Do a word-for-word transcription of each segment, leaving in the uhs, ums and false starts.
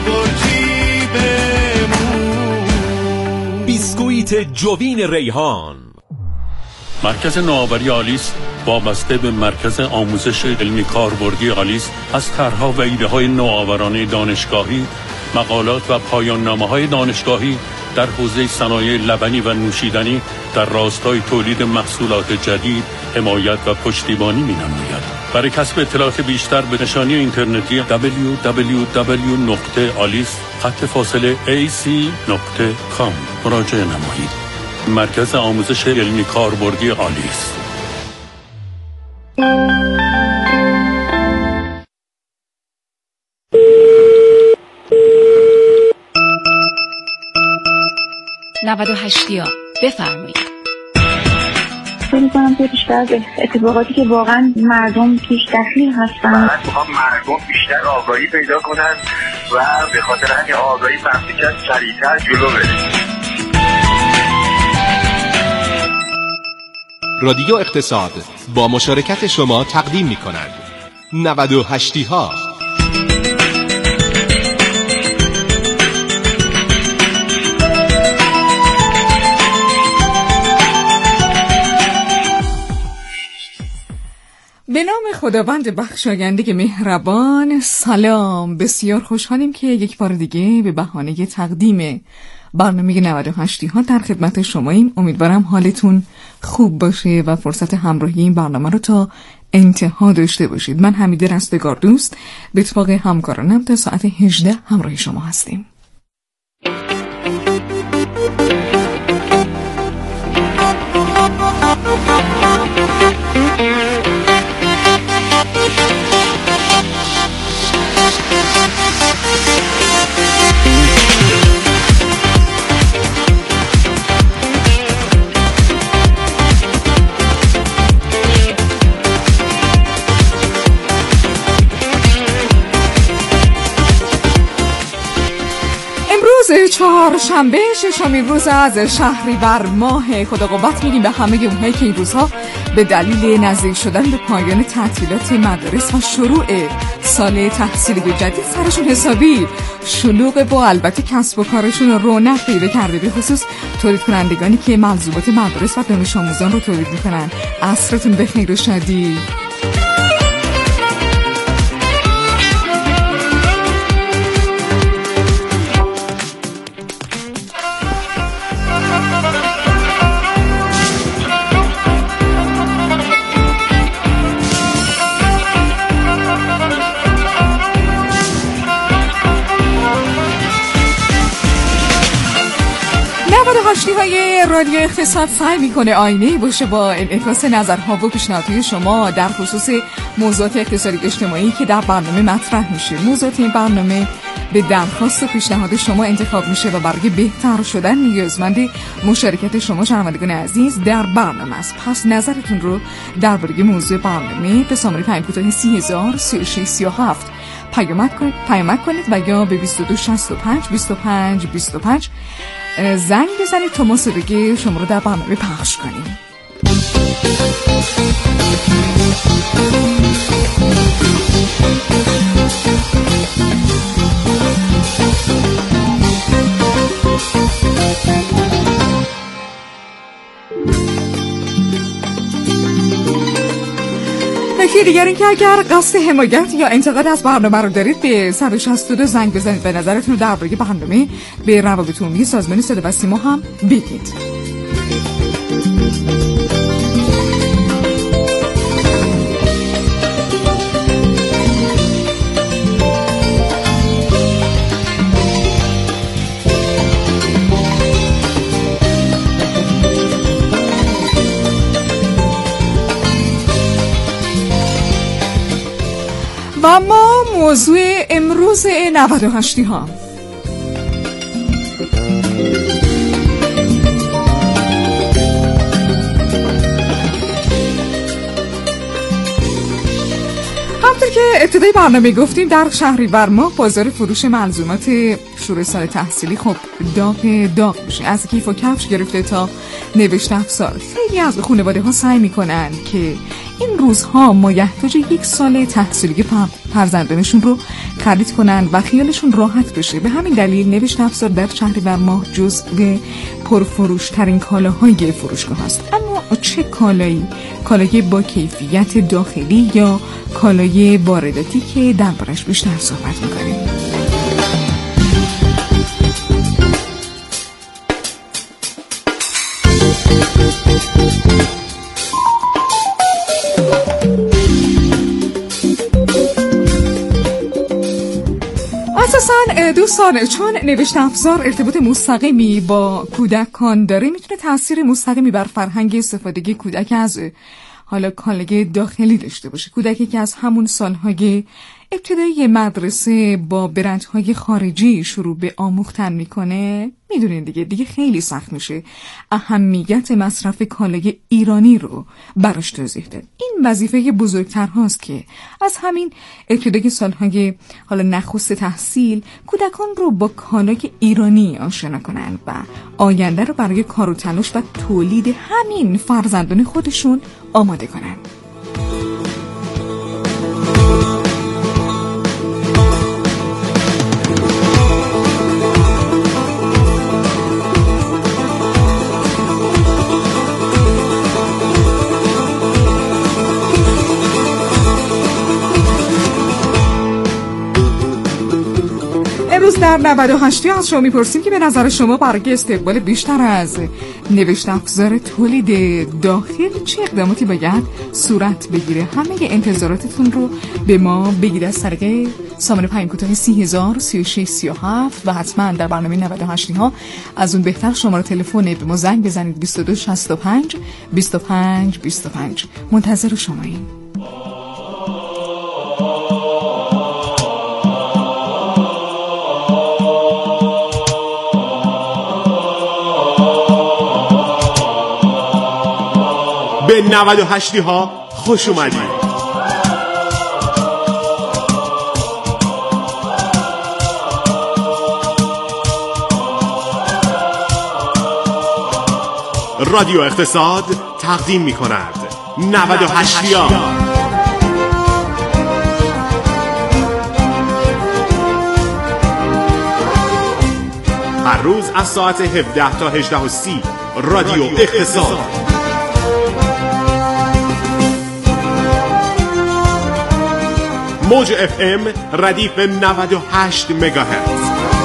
بیسکویت جوین ریحان. مرکز نوآوری آلیس وابسته به مرکز آموزش علمی کاربردی آلیس از طرح‌ها و ایده‌های نوآورانه دانشگاهی، مقالات و پایان‌نامه‌های دانشگاهی در حوزه صنایع لبنی و نوشیدنی در راستای تولید محصولات جدید، حمایت و پشتیبانی می‌نماید. برای کسب اطلاعات بیشتر به نشانی اینترنتی دبلیو دبلیو دبلیو دات آلیس خط فاصله ای سی دات کام مراجعه نمایید. مرکز آموزش علمی کاربردی آلیس. نود و هشتیا بفرمایید. فکر می‌کنم که بیشتر از اتفاقاتی که واقعا مردم توش دخیل هستن، من می‌خوام مردم بیشتر آگاهی پیدا کنن و به خاطر همین آگاهی مملکت سریع‌تر جلو بره. رادیو اقتصاد با مشارکت شما تقدیم می‌کند نود و هشتی ها. به نام خداوند بخشاینده مهربان. سلام، بسیار خوشحالیم که یک بار دیگه به بهانه تقدیم برنامه نود و هشتی ها در خدمت شماییم. امیدوارم حالتون خوب باشه و فرصت همراهی این برنامه رو تا انتها داشته باشید. من حمیده رستگار دوست به اتفاق همکارانم تا ساعت هجده همراه شما هستیم. چهارشنبه ششمین روز از شهریور ماه، خدا قوت میگیم به همه اونهایی که این روزها به دلیل نزدیک شدن به پایان تعطیلات مدارس و شروع سال تحصیلی جدید سرشون حسابی شلوغ با البته کسب و کارشون رونق پیدا کرده، به خصوص تولید کنندگانی که ملزومات مدارس و دانش آموزان رو تولید میکنن. عصرتون بخیر و شادی. هشتی های رادیو اقتصاد سعی میکنه آینه باشه با انعکاس نظرها و پیشنهادهای شما در خصوص موضوعات اقتصادی اجتماعی که در برنامه مطرح میشه. موضوعات این برنامه به درخواست و پیشنهاد شما انتخاب میشه و برای بهتر شدن نیازمند مشارکت شما شنوندگان عزیز در برنامه است. پس نظرتون رو درباره موضوع برنامه به شماره پیام کوتاه سی هزار سی و شش سی و هفت پیامک کنید پیامک کنید و یا به بیست و دو شصت و پنج بیست و پنج بیست و پنج زنگ بزنید تا ما صدای شما رو در برنامه پخش کنیم. نکته دیگر این که اگر قصد حمایت یا انتقاد از برنامه رو دارید به صد و شصت و دو زنگ بزنید و نظرتون رو درباره برنامه به روابط عمومی سازمان صدا و سیما هم بگید. و ما موضوع امروز نود و هشتی ها همطور که ابتدای برنامه گفتیم در شهریور ماه بازار فروش ملزومات شروع سال تحصیلی خب داغ داغ میشه، از کیف و کفش گرفته تا نوشته افزار. خیلی از خانواده ها سعی میکنن که این روزها مایحتاج یک سال تحصیلی فرزندانشون رو خرید کنن و خیالشون راحت بشه. به همین دلیل نوشته افزار در شهریور ماه جزو پرفروش ترین کالاهای فروشگاه است. اما چه کالایی؟ کالای با کیفیت داخلی یا کالای وارداتی که دربارش بیشتر صحبت میکنیم. اساساً دوستان، چون نوشته افزار ارتباط مستقیمی با کودکان داره، میتونه تأثیر مستقیمی بر فرهنگ استفادگی کودک از حالا کالای داخلی داشته باشه. کودکی که از همون سالهای ابتدایی مدرسه با برندهای خارجی شروع به آموختن میکنه، میدونین دیگه دیگه خیلی سخت میشه اهمیت مصرف کالای ایرانی رو براش توضیح داد. این وظیفه بزرگتر هاست که از همین ابتدای سالهای حالا نخست تحصیل کودکان رو با کالای ایرانی آشنا کنن و آینده رو برای کار و تلاش و تولید همین فرزندان خودشون آماده کنن. امروز در نود و هشت از شما میپرسیم که به نظر شما برای استقبال بیشتر از نوشته افزار تولید داخل چه اقداماتی باید صورت بگیره؟ همه انتظاراتتون رو به ما بگید از طریق سامانه پیام کوتاه سی هزار سی و شش سی و هفت و حتما در برنامه نود و هشت ها از اون بهتر شماره تلفن به ما زنگ بزنید بیست و دو شصت و پنج بیست و پنج بیست و پنج. منتظر شماییم. به نود و هشت ها خوش اومدید. رادیو اقتصاد تقدیم می کند نود و هشت ها. هر روز از ساعت هفده تا هجده و سی رادیو اقتصاد. موج اف ام ردیف نود و هشت مگاهرتز.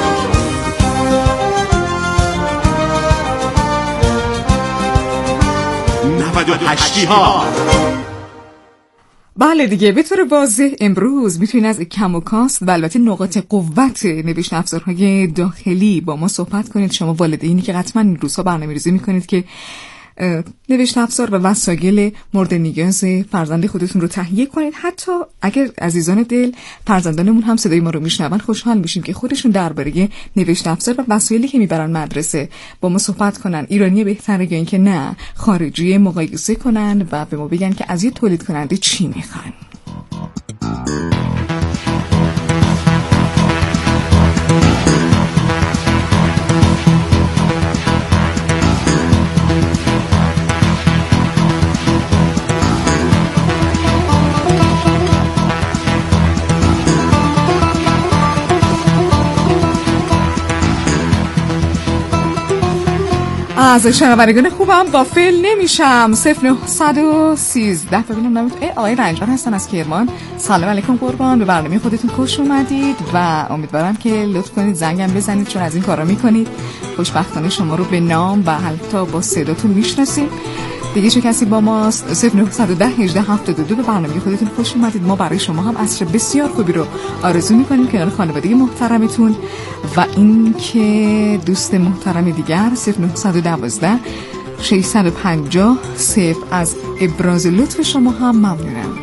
نود و هشت ها. بله دیگه، به طور واضح امروز میتونید از کم و کاست و البته نقاط قوت نوشته افزارهای داخلی با ما صحبت کنید. شما والدینی که قطعا این روزها برنامه‌ریزی میکنید که نوشته افزار و وسایل مورد نیاز فرزند خودتون رو تهیه کنید. حتی اگر عزیزان دل فرزندانمون هم صدای ما رو میشنون، خوشحال میشیم که خودشون درباره نوشته افزار و وسایلی که میبرن مدرسه با ما صحبت کنن. ایرانی بهتره یا اینکه نه خارجی مقایسه کنن و به ما بگن که از یه تولید کننده چی میخوان. از شنوندگان خوبم غافل نمیشم. صفر نه یک سه ببینم نمید ای آقای رنجبر هستن از کرمان. سلام علیکم قربان، به برنامه خودتون خوش اومدید و امیدوارم که لطف کنید زنگم بزنید چون از این کارا میکنید. خوشبختانه شما رو به نام و حتی با صداتون میشناسیم. دیگه چه کسی با ماست؟ صفر نه یک ده هجده هفتاد و دو. به برنامه خودتون خوش اومدید. ما برای شما هم عصر بسیار خوبی رو آرزو میکنیم کنار خانواده محترمتون و این که دوست محترم دیگر. صفر نه یک دو ششصد و پنجاه صفر. از ابراز لطف شما هم ممنونم.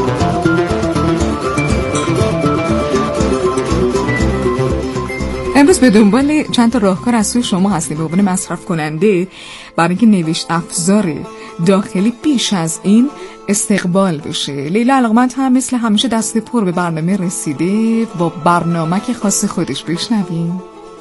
امروز امروز به دنبال چند تا راهکار از سوی شما هستیم به عنوان مصرف کننده برای اینکه نوشت افزار داخلی بیش از این استقبال بشه. لیلا علاقمند هم مثل همیشه دست پر به برنامه رسیده، با برنامه که خاص خودش. بشنویم.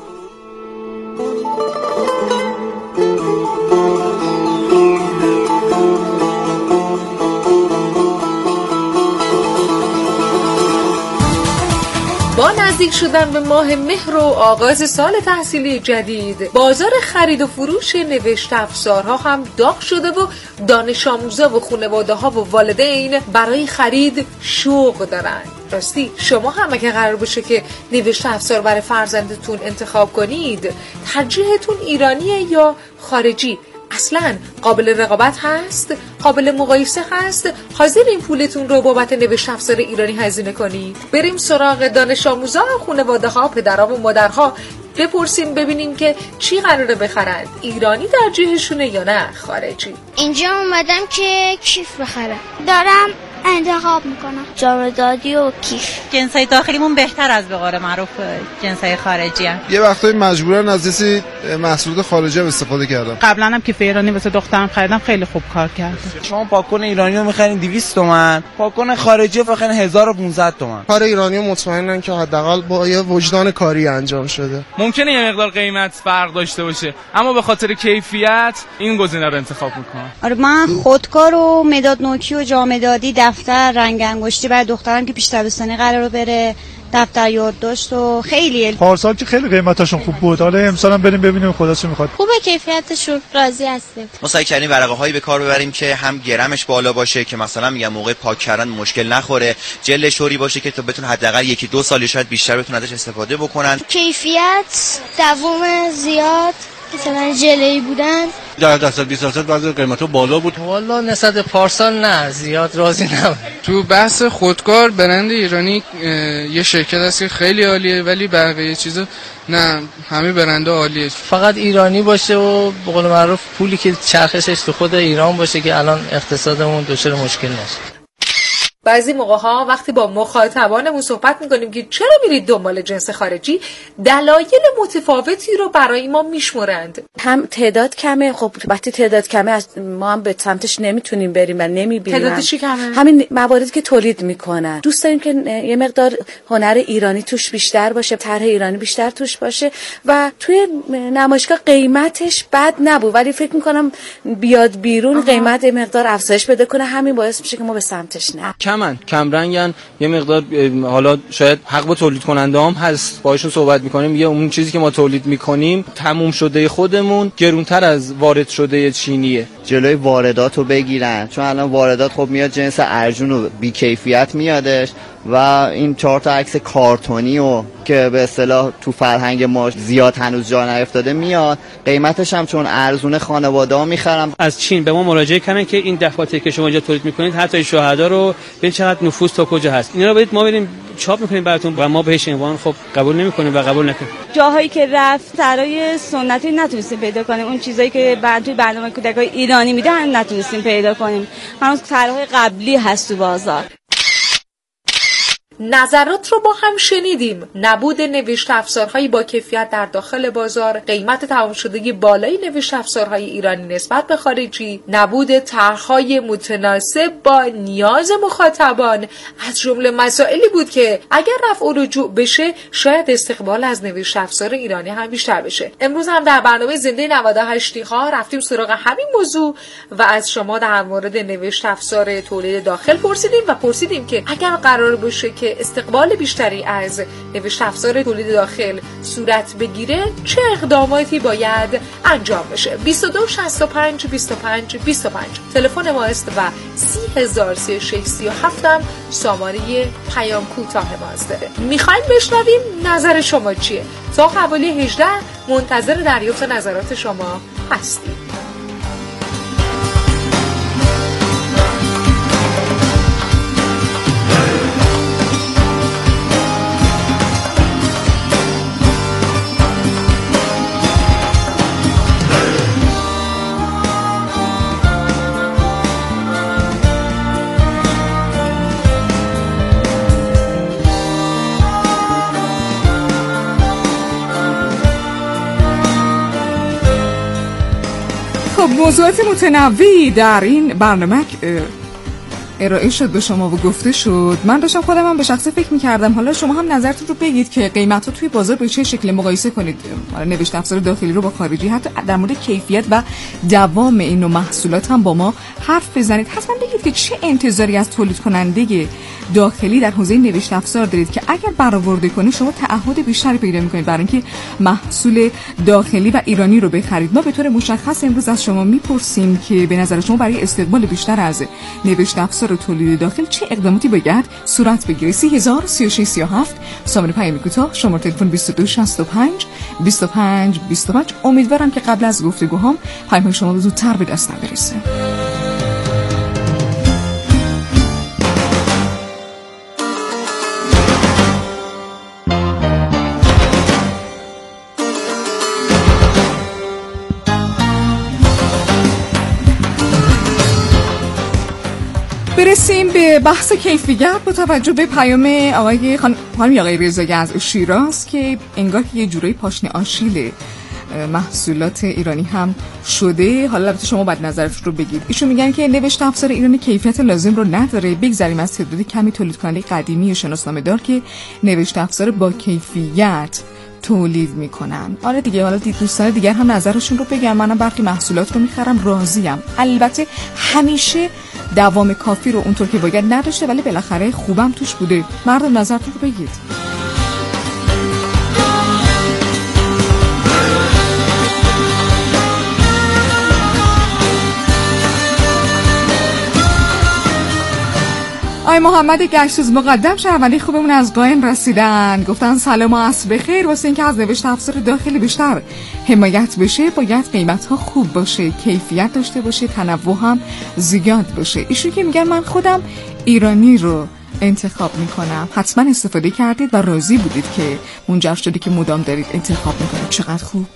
با نزدیک شدن به ماه مهر و آغاز سال تحصیلی جدید، بازار خرید و فروش نوشت افزارها هم داغ شده و دانش آموزا و خانواده ها و والدین برای خرید شوق دارن. راستی شما هم اگه قرار باشه که نوشت افزار برای فرزندتون انتخاب کنید، ترجیحتون ایرانیه یا خارجی؟ اصلا قابل رقابت هست؟ قابل مقایسه هست؟ حاضر این پولتون رو بابت نوشت افزار ایرانی هزینه کنید؟ بریم سراغ دانش آموزا، خانواده ها، پدرها و مادرها، بپرسیم ببینیم که چی قراره بخرند، ایرانی ترجیحشونه یا نه خارجی. اینجا اومدم که کیف بخرم، دارم انتخاب میکنم جامدادی و کیف. جنسای داخلیمون بهتر از به قول معروف جنسای خارجی هم. یه وقتایی مجبورن از یه محصولات خارجی هم استفاده کردم. قبلا هم کیف ایرانی واسه دخترم خریدم، خیلی خوب کار کرد. شما پاکن ایرانی رو میخرین دویست تومن، پاکن خارجی رو بخرین هزار و پانصد تومن. کار ایرانی مطمئنن که حداقل با یه وجدان کاری انجام شده. ممکنه یه مقدار قیمت فرق داشته باشه، اما به خاطر کیفیت این گزینه رو انتخاب میکنم. آره من خودکار و مداد نوکی و جامدادی، دفتر، رنگ انگشتی برای دخترم که پیش دبستانی قراره بره، دفتر یادداشت و خیلی. پارسال که خیلی قیمتاشون خوب بود، حالا امسال هم بریم ببینیم خدا چه میخواد. خوبه کیفیتشون، راضی هستیم. ما سعی کردیم ورقه‌هایی به کار ببریم که هم گرمش بالا باشه که مثلا میگم موقع پاک کردن مشکل نخوره، جل شوری باشه که تو بتون حداقل یکی دو سال شاید بیشتر بتون ازش استفاده بکنن. کیفیت، دوام زیاد، مثلا ژله‌ای بودن. در درصد بیست درصد بعضی قیمتا بالا بود. والا نسبت پارسال نه زیاد راضی نبود. تو بحث خودکار برند ایرانی یه شرکت هست که خیلی عالیه، ولی بقیه چیزا نه، همه برندها عالیه. فقط ایرانی باشه و به قول معروف پولی که چرخشش تو خود ایران باشه که الان اقتصادمون دچار مشکل نشه. بعضی موقع ها وقتی با مخاطبانمون صحبت میکنیم که چرا میرید دنبال جنس خارجی، دلایل متفاوتی رو برای ما میشمرند. هم تعداد کمه، خب وقتی تعداد کمه ما هم به سمتش نمیتونیم بریم و نمیبینیم. تعداد چی کمه؟ همین مواردی که تولید میکنن. دوست داریم که یه مقدار هنر ایرانی توش بیشتر باشه، طرح ایرانی بیشتر توش باشه و توی نمایشگاه قیمتش بد نبود، ولی فکر میکنم بیاد بیرون آها. قیمت یه مقدار افزایش بده کنه، همین باعث میشه که ما به سمتش نریم. کمن، کم رنگن، یه مقدار حالا شاید حق با تولید کننده هم هست، باهاشون صحبت میکنیم یه اون چیزی که ما تولید میکنیم تموم شده خودمون گرونتر از وارد شده چینیه. جلوی واردات رو بگیرن، چون الان واردات خب میاد جنس ارزون و بی‌کیفیت میادش و این چهار تا عکس کارتونی و که به اصطلاح تو فرهنگ ما زیاد هنوز جا نیفتاده میاد، قیمتش هم چون ارزون خانواده‌ها میخرن. از چین به ما مراجعه کردن که این دفاتری که شما اینجا تولید میکنید حتی شهدا رو ببین چقدر نفوذ تا کجا هست، اینا رو بدید ما بریم چاپ میکنیم براتون و ما بهش عنوان خب قبول نمیکنیم و قبول نکنیم. جاهایی که رفت طرای سنتی نتونستیم پیدا کنیم، اون چیزایی که بعد توی برنامه کودکای ایرانی میدن نتونستیم پیدا کنیم، هنوز طرحهای قبلی هست تو بازار. نظرات رو با هم شنیدیم. نبود نوشت افزارهای با کیفیت در داخل بازار، قیمت تمام شدگی بالای نوشت افزارهای ایرانی نسبت به خارجی، نبود طرحهای متناسب با نیاز مخاطبان از جمله مسائلی بود که اگر رفع و رجوع بشه شاید استقبال از نوشت افزار ایرانی هم بیشتر بشه. امروز هم در برنامه زنده نود و هشت ها رفتیم سراغ همین موضوع و از شما در مورد نوشت افزار تولید داخل پرسیدیم و پرسیدیم که اگر قرار باشه که استقبال بیشتری از نوشت افزار تولید داخل صورت بگیره چه اقداماتی باید انجام بشه. بیست و دو شصت و پنج بیست و پنج بیست و پنج تلفن ما است و سی هزار سی و شش سی و هفت هم شماره پیام کوتاه ماست. میخوایم بشنویم نظر شما چیه. تا حوالی هجده منتظر دریافت نظرات شما هستیم. خب موضوعات متنوعی در این برنامه ارائه شد به شما و گفته شد. من داشتم خودم هم به شخصه فکر می‌کردم، حالا شما هم نظرتون رو بگید که قیمت‌ها توی بازار به چه شکل مقایسه کنید، حالا نوشته افزار داخلی رو با خارجی، حتی در مورد کیفیت و دوام این نوع محصولات هم با ما حرف بزنید. حتما بگید که چه انتظاری از تولید کننده داخلی در حوزه نوشته افزار دارید که اگر برآورده کنه شما تعهد بیشتری پیدا می‌کنید برای اینکه محصول داخلی و ایرانی رو بخرید. ما به طور مشخص امروز از شما می‌پرسیم که به نظر شما برای استقبال بیشتر از نوشته افزار تولید داخل چه اقداماتی باید صورت بگیره؟ سی هزار سی و شش سی و هفت شماره پیام کوتاه، شماره تلفن بیست و دو شصت و پنج بیست و پنج بیست و پنج. امیدوارم که قبل از گفتگوهام پیام شما زودتر به دستم برسه. برسیم به بحث کیفیت با توجه به پیام آقای خانم آقای رضایی از شیراز که انگار که یه جورایی پاشنه آشیل محصولات ایرانی هم شده. حالا البته شما باید نظرتون رو بگید. ایشون میگن که نوشته افزار ایرانی کیفیت لازم رو نداره، بگذاریم از تعداد کمی تولید کننده قدیمی شناسنامه دار که نوشته افزار با کیفیت تولید میکنن. آره دیگه، حالا دوستان دیگر هم نظرشون رو بگم. منم برخی محصولات رو میخرم، راضیم. البته همیشه دوام کافی رو اونطور که باید نداشته، ولی بالاخره خوبم توش بوده. مردم نظرتون رو بگید. آی محمد گشتوز مقدم شهروندی خوبمون از قائم رسیدن، گفتن سلام و عصر بخیر. واسه اینکه از نوشته افزار داخلی بیشتر حمایت بشه باید قیمت‌ها خوب باشه، کیفیت داشته باشه، تنوع هم زیاد باشه. ایشون که میگن من خودم ایرانی رو انتخاب میکنم. حتما استفاده کردید و راضی بودید که منجر شده که مدام دارید انتخاب میکنید. چقدر خوب.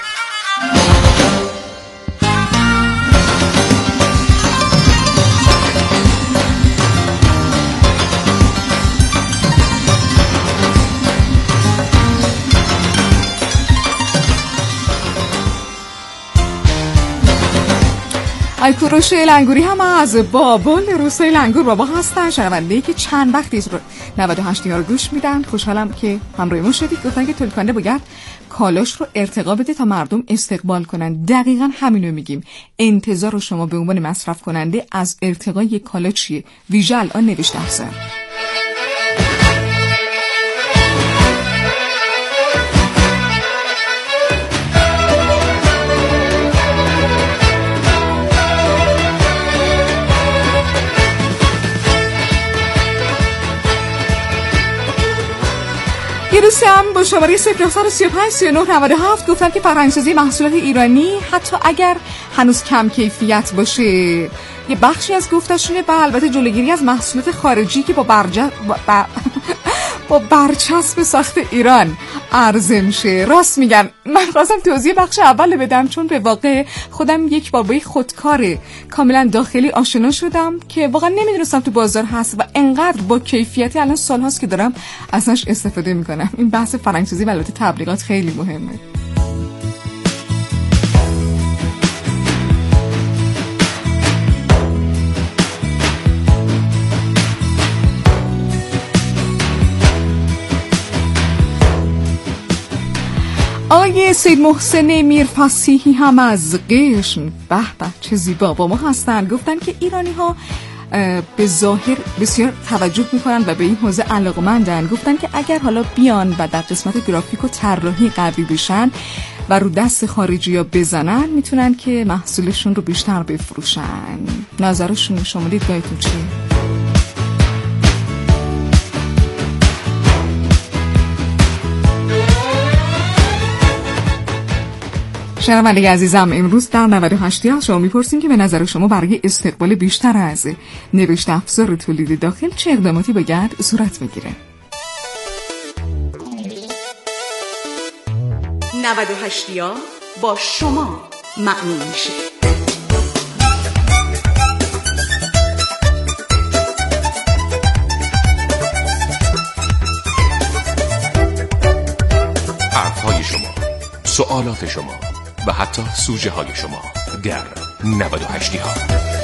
ای کوروش لنگوری هم از بابل روستای لنگور بابا هستن، شنونده‌ای که چند وقتی نود و هشت رو گوش میدن. خوشحالم که همراه ما شدید. گفتن که تولید کننده باید کالاش رو ارتقا بده تا مردم استقبال کنن. دقیقاً همینو میگیم. انتظار شما به عنوان مصرف کننده از ارتقای کالا چیه؟ ویژه الان نوشته افزار. یه دوستی هم با شماره صفر نه سه پنج سه نه نه هفت گفتن که فرهنگسازی محصولات ایرانی حتی اگر هنوز کم کیفیت باشه یه بخشی از گفتشونه، و البته جلوگیری از محصولات خارجی که با برجه با, با, با برچسب ساخت ایران عرضه میشه. راست میگن. من خواستم توضیح بخش اول بدم چون به واقع خودم یک بابای خودکار کاملا داخلی آشنا شدم که واقعا نمیدونستم تو بازار هست و انقدر با کیفیتی الان سال هاست که دارم ازش استفاده میکنم. این بحث فرهنگسازی و البته تبلیغات خیلی مهمه. آقای سید محسن میرفصیحی هم از قشم، به به چه زیبا، با ما هستن. گفتن که ایرانی ها به ظاهر بسیار توجه میکنن و به این حوزه علاقمندن. گفتن که اگر حالا بیان و در قسمت گرافیک و طراحی قوی بشن و رو دست خارجی ها بزنن میتونن که محصولشون رو بیشتر بفروشن. نظرشون شما دیدگاهتون چیه؟ شنونده عزیزم، امروز در نود و هشت از شما میپرسیم که به نظر شما برای استقبال بیشتر از نوشته افزار تولید داخل چه اقداماتی باید صورت بگیره؟ نود و هشت با شما معنی میشه. حرفهای شما، سوالات شما و حتی سوژه های شما در نود و هشت ها.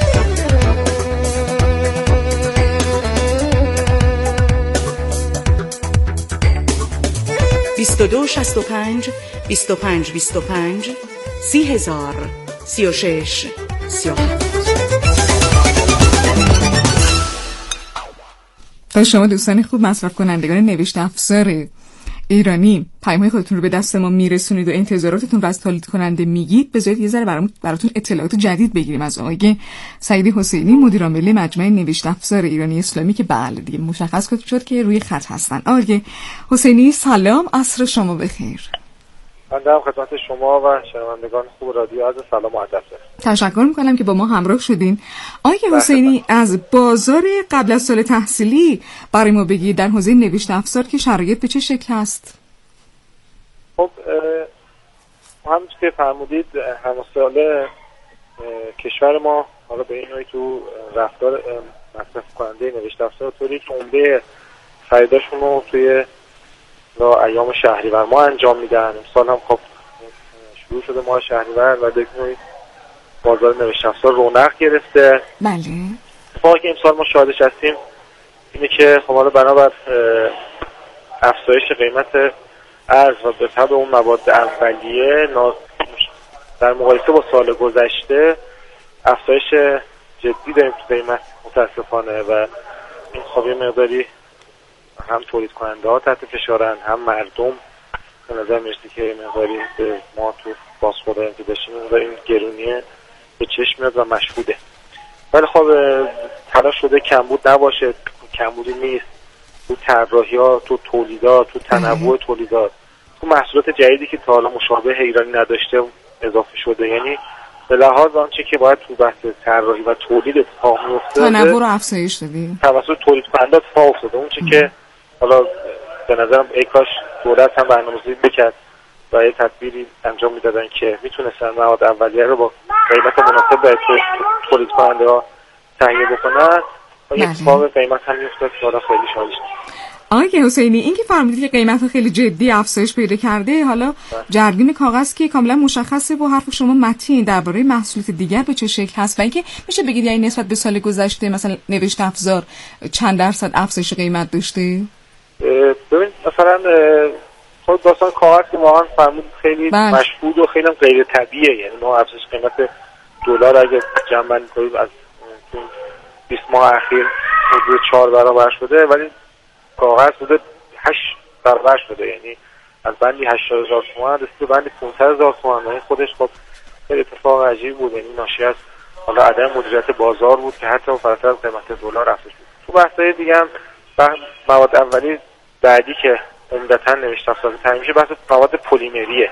بیست و دو شصت و پنج بیست و پنج بیست و پنج سی هزار سی و شش سی و هفت. تا شما دوستان خوب مصرف کنندگان نوشت افزار ایرانی پیام‌های خودتون رو به دست ما میرسونید و انتظاراتتون رو از تولید کننده میگید، بذارید یه ذره برام براتون اطلاعات جدید بگیریم از آقای سعید حسینی، مدیر عامل مجمع نوشت افزار ایرانی اسلامی که بله دیگه مشخص شد که روی خط هستن. آقای حسینی سلام، عصر شما بخیر. من در خدمت شما و شنوندگان خوب رادیو عرض سلام و ادب دارم. تشکر میکنم که با ما همراه شدین. آقای حسینی از بازار قبل از سال تحصیلی برای ما بگید در حوزه نوشت افزار که شرایط به چه شکل هست؟ خب همونطور که فرمودید همه ساله کشور ما حالا به این نوعی تو رفتار مصرف کننده نوشت افزار طوری که عمده خریداشون رو توی و ایام شهریور ما انجام میدن. امسال هم خب شروع شده ماه شهریور و دیگه بازار نوشت افزار رونق گرفته. بله. اتفاقی که امسال ما شاهدش هستیم اینه که خب حالا بنابر افزایش قیمت ارز و به طبع اون مواد اولیه در مقایسه با سال گذشته افزایش جدی داریم تو قیمت متاسفانه و این خب یه مقداری هم تولید کننده ها تحت فشارن، هم مردم به نظر میرسه که مقداری به ما تو بازخورداری که داشتیم این گرونیه به چشم میاد و مشهوده. ولی خب تلاش شده کمبود نباشه، کمبودی نیست تو طراحی ها، تو تولیدات، تو تنوع تولیدات، تو محصولات جدیدی که تا حالا مشابه ایرانی نداشته اضافه شده. یعنی به لحاظ آنچه که باید تو بحث طراحی و تولید اتفاق میفته تنوع رو افزایش دادیم توسط تولید کننده اتفاق افتاده. اون چه که حالا به نظرم ای کاش دولت هم برنامه‌ریزی می‌کرد و یه تدبیری انجام میدادن که میتونستن مواد اولیه رو با قیمت مناسب برای تولید کننده ها تهیه بکنن و یه اتفاق قیمت هم میافتاد که حالا خیلی شادش. آقای حسینی این که فرمودید که قیمت خیلی جدی افزایش پیدا کرده، حالا جرگین کاغذ که کاملا مشخصه با حرف شما متین درباره محصولات دیگر به چه شکل هست و اینکه میشه بگید یعنی نسبت به سال گذشته مثلا نوشت افزار چند درصد افزایش قیمت داشته؟ ببین مثلا خود داستان کاغذ که واقعا فرمود خیلی بله. مشهود و خیلی غیر طبیعیه. یعنی ما افزایش قیمت دلار اگه جمع بندی کنیم از بیست ماه اخیر حدود چهار برابر شده، ولی کاغذ بوده هشت برابر شده. یعنی از بندی هشتاد هزار تومان رسید بندی پانصد هزار تومان. این خودش خب خیلی اتفاق عجیب بود. یعنی ناشی از حالا عدم مدیریت بازار بود که حتی فراتر از قیمت دلار افزایش بود. تو بحث‌های دیگه هم مواد اولیه بعدی که عمدتاً نوشت افزار تعیین میشه بحث مواد پلیمریه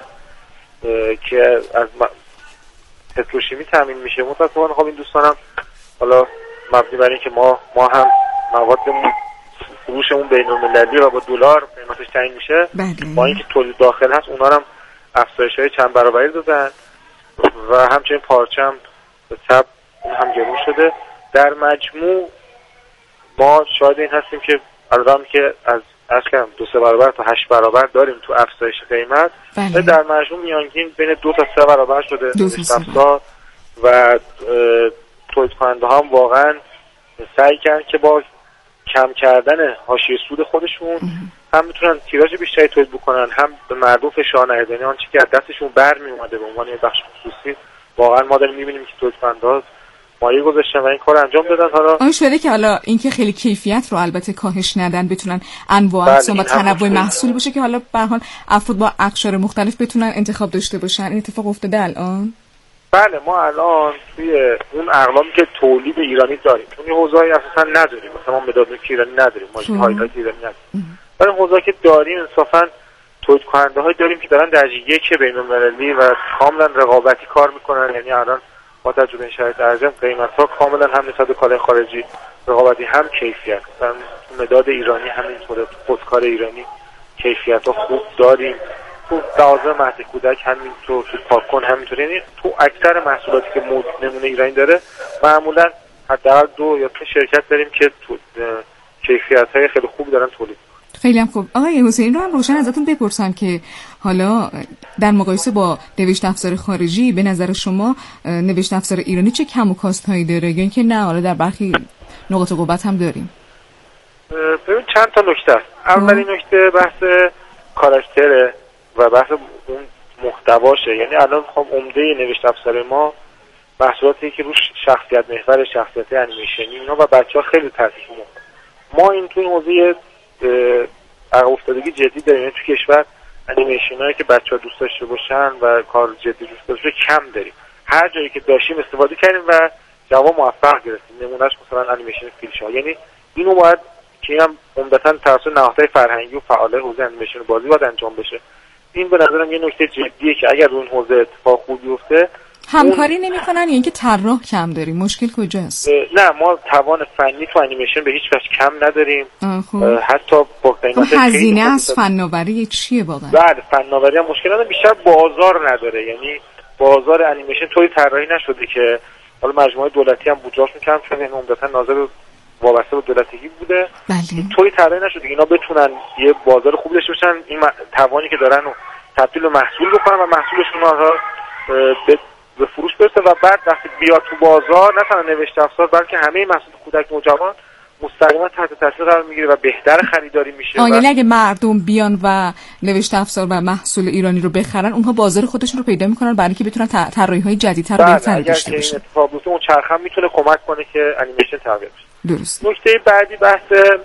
که از پتروشیمی تامین میشه. متأسفانه خب این دوستانم حالا مبنی بر اینکه ما ما هم موادمون فروشمون بین‌المللی و با دلار قیمتش تعیین میشه با اینکه تولید داخل هست اونا هم افزایش‌های چند برابری دادن و همچنین پارچه هم به تبع اون هم گرون شده. در مجموع ما شاهد این هستیم که الان که از از کم دو سه برابر تا هشت برابر داریم تو افزایش قیمت و در مجموع میانگین بین دو تا سه برابر شده نوشت افزار و تولید کننده ها هم واقعا سعی کردن که با کم کردن حاشیه سود خودشون هم میتونن تیراژ بیشتری تولید بکنن، هم به مردم فشار نیارن. یعنی آنچه که از دستشون برمی اومده به عنوان یک بخش خصوصی واقعا ما داریم میبینیم که تولید کننده ها مایه گذاشتن و این کار انجام دادن. حالا آن شده که حالا اینکه خیلی کیفیت رو البته کاهش ندن، بتونن انواع اقسام و تنوع محصول باشه که حالا به هر حال افراد با اقشار مختلف بتونن انتخاب داشته باشن. این اتفاق افتاده الان؟ بله ما الان توی اون اقلامی که تولید ایرانی داریم چون این حوزه‌ای اساسا نداریم، مثلا ما مداد ایرانی نداریم، ما هایلایت ایرانی نداریم، ولی حوزه‌ای که داریم انصافا تولید کننده‌هایی داریم که دارن درجه یک بین‌المللی و کاملا رقابتی کار میکنن. یعنی الان با تجربه این شرایط ارزم قیمت‌ها کاملا هم نسبت به کالای خارجی رقابتی هم کیفیت. مثلا مداد ایرانی همینطوره، خودکار ایرانی کیفیت‌ها خوب داریم، تو دوازده مهد کودک همینطور، تو پاکن همینطور. یعنی تو اکثر محصولاتی که نمونه ایرانی داره معمولا حداقل دو یا سه شرکت داریم که تو کیفیت‌های خیلی خوب دارن تولید. خیلی هم خوب. آقای حسینی رو هم روشن ازتون بپرسم که حالا در مقایسه با نوشت افزار خارجی به نظر شما نوشت افزار ایرانی چه کم و کاست هایی داره یا اینکه نه حالا در برخی نقاط قوت هم داریم؟ ببین چند تا نکته است. اولین نکته بحث کاراکتره و بحث اون محتواشه. یعنی الان خب عمده نوشت افزار ما محصولاتی که روش شخصیت محور، شخصیت انیمیشنی اینا و بچه‌ها خیلی تاثیر می‌کنه. ما این توی موضوع عقب افتادگی جدی داریم. یعنی تو کشور انیمیشنایی که بچه‌ها دوست داشته باشن و کار جدی دوست داشته کم داریم. هر جایی که داشتیم استفاده کردیم و جواب موفق گرفتیم. نمونهش مثلا انیمیشن فیلشا. یعنی اینو باید که هم عمدتاً توسط نهادهای فرهنگی و فعالای حوزه انیمیشن بازی باید انجام بشه. این به نظرم یه نکته جدیه که اگر اون حوزه اتفاق خوبی بیفته همکاری نمی‌کنن یا اینکه طراح کم داریم؟ مشکل کجاست؟ نه ما توان فنی تو انیمیشن به هیچ وجه کم نداریم. حتی با قیمت هزینه از فناوری چیه واقعا؟ بله فناوری هم مشکل نداره، بیشتر بازار نداره. یعنی بازار انیمیشن طوری طراحی نشده که حالا مجموعه دولتی هم بودجه‌شون کم شده، این عمدتاً ناظر وابسته به دولتیگی بوده. بله. طوری طراحی نشده اینا بتونن یه بازار خوب داشته باشن، این توانی که دارن رو تبدیل به محصول بکنن و محصولشون رو به به فروش برسه و بعد وقتی بیاد تو بازار نه تنها نوشت افزار بلکه همه محصول کودک نوجوان مستقیما تحت تاثیر قرار میگیره و بهتر خریداری میشه. یعنی اگه مردم بیان و نوشت افزار و محصول ایرانی رو بخرن اونها بازار خودشون رو پیدا میکنن برای اینکه بتونن طراحی‌های جدیدتر و بهتری داشته باشن. اگه این اتفاق بیفته اون چرخه میتونه کمک کنه که انیمیشن تغییر بشه. درست. نکته بعدی بحث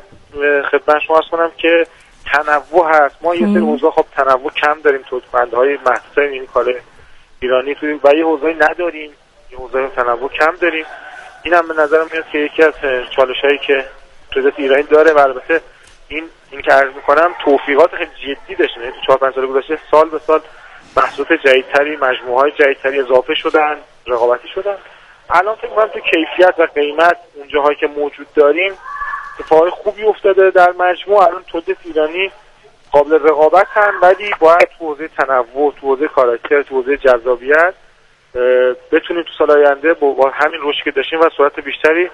خدمت شما عرض کنم که تنوع هست. ما یه سری حوزه خب تنوع کم داریم تو کننده‌های محصول این کالا ایرانی توی و یه حوزه‌ای نداریم، یه حوزه تنوع کم داریم. اینم به نظرم میاد که یکی از چالش‌هایی که تولیدات ایرانی داره و البته این این که عرض می‌کنم توفیقات خیلی جدی داشتن. یعنی تو چهار پنج سال گذشته سال به سال محصولات جدیدتری، مجموعه‌های جدیدتری اضافه شدن، رقابتی شدن. الان فکر می‌کنم تو کیفیت و قیمت اون جاهایی که موجود داریم اتفاقای خوبی افتاده در مجموع. الان تولیدات ایرانی قابل رقابت هم، ولی باید تو حوزه تنوع، تو حوزه کاراکتر، تو حوزه جذابیت بتونیم تو سال آینده با همین رشدی که داشتیم و سرعت بیشتری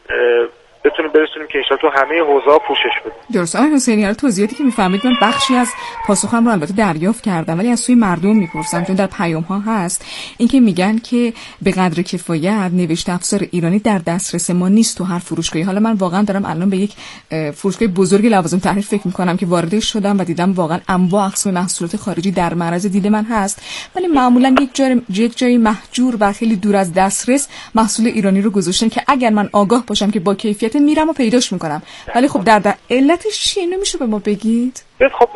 بتونیم برسونیم که انشالله تو همه حوزه‌ها پوشش بدیم. درست. آقای حسینی حالا توضیحاتی که می‌فهمید من بخشی از پاسخم رو البته دریافت کردم، ولی از سوی مردم می‌پرسم چون در پیام‌ها هست اینکه میگن که به قدر کفایت نوشت افزار ایرانی در دسترس ما نیست تو هر فروشگاهی. حالا من واقعا دارم الان به یک فروشگاه بزرگ لوازم تحریر فکر می‌کنم که واردش شدم و دیدم واقعا انواع اقسام محصولات خارجی در معرض دید من هست، ولی معمولا یک جای یک جای محجور و خیلی دور از دسترس محصول ایرانی رو گذاشتن که اگر من آگاه باشم که با کیفیت میرم و پیداش میکنم. ولی خب در, در علتش چیه نمیشه به ما بگید؟ خب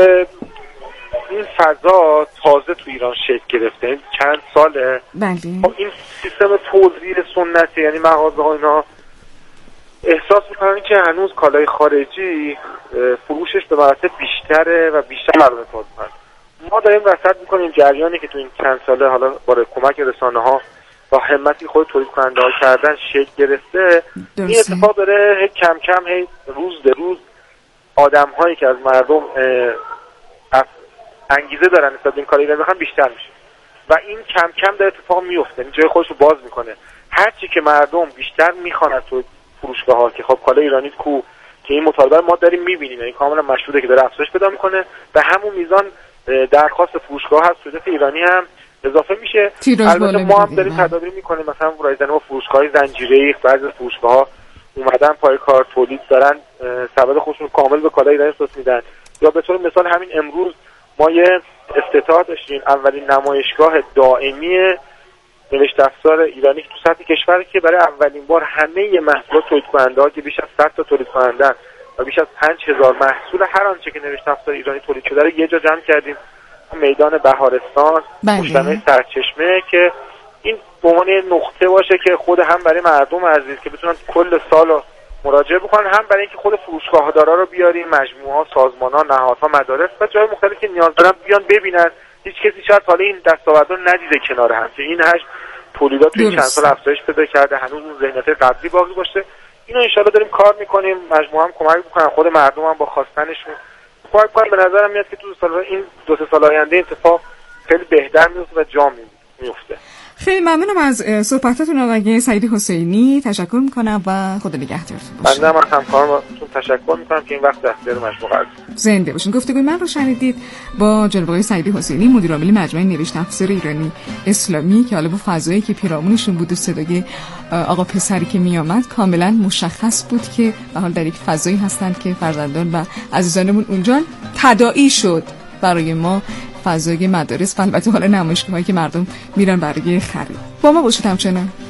این فضا تازه تو ایران شکل گرفته، چند ساله. بله. خب این سیستم توزیع سنتی یعنی مغازه ها اینا احساس میکنن که هنوز کالای خارجی فروشش به مراتب بیشتره و بیشتر مردم اعتماد میکنن. ما داریم رصد میکنیم جریانی که تو این چند ساله حالا با کمک رسانه ها با همتی خود تولید کننده ها کردن شکل گرفته. این اتفاق داره هی کم کم هی روز به روز آدم هایی که از مردم انگیزه دارن نسبت به این کار ایرانی بخوان بیشتر میشه و این کم کم داره اتفاق میفته، این جای خودش رو باز میکنه. هرچی که مردم بیشتر میخوان از تو فروشگاه ها که خب کالا ایرانی کو که این مطالبه ما داریم میبینیم، یعنی کاملا مشهوده که داره افزایش پیدا میکنه و همون میزان درخواست فروشگاه هست تولیدات ایرانی هم اضافه میشه. البته ما هم داریم تدابیر میکنیم، مثلا رایزن ما فروشگاه‌های زنجیره‌ای بعضی فروشگاه‌ها اومدن پای کار تولید دارن سبد خودشون کامل به کالای ایرانی اختصاص میدن. یا به طور مثال همین امروز ما یه افتتاح داشتیم، اولین نمایشگاه دائمی نوشت افزار ایرانی تو سطح کشور که برای اولین بار همه محصولات تولید کننده‌ها که بیش از صد تا تولید کننده و بیش از پنج هزار محصول هر آنچه که نوشت افزار ایرانی تولید شده رو یه جا جمع کردیم، میدان بهارستان، مجتمع سرچشمه، که این به عنوان نقطه باشه که خود هم برای مردم عزیز که بتونن کل سال مراجعه بکنن، هم برای اینکه خود فروشگاه‌دارا رو بیاریم، مجموعه‌ها، سازمان‌ها، نهادها، مدارس و جای مختلفی که نیاز دارن بیان ببینن. هیچ کسی شاید حالا این دستاوردها ندیده کنار هم که این هشت تولیدات توی چند سال افزایش پیدا کرده، هنوز اون ذهنیت قبلی باقی باشه. اینو ان شاءالله داریم کار می‌کنیم، مجموعه هم کمک می‌کنن، خود مردم هم با خواستنشون کمک می‌کنن. به نظرم میاد که تو سال این دو سه سال آینده اتفاق خیلی بهتر میفته و جا میفته. خیلی ممنونم از صحبتاتون آقای سعید حسینی، تشکر میکنم و خدا نگهدارتون باشه. بنده هم از همکارانتون تشکر میکنم که این وقت در اختیار مجموعه قرار زنده باشین. گفتگوی من رو شنیدید با جناب آقای سعیدی حسینی، مدیر عامل مجمع نوشت افزار ایرانی اسلامی، که حالا با فضایی که پیرامونشون بود و صدای آقا پسری که میامد کاملا مشخص بود که به حال در یک فضایی هستند که فرزندان و عزیزانمون اونجا تداعی شد برای ما فضای مدارس و البته حالا نمایشگاهایی که مردم میرن برای خرید. با ما باشید همچنان.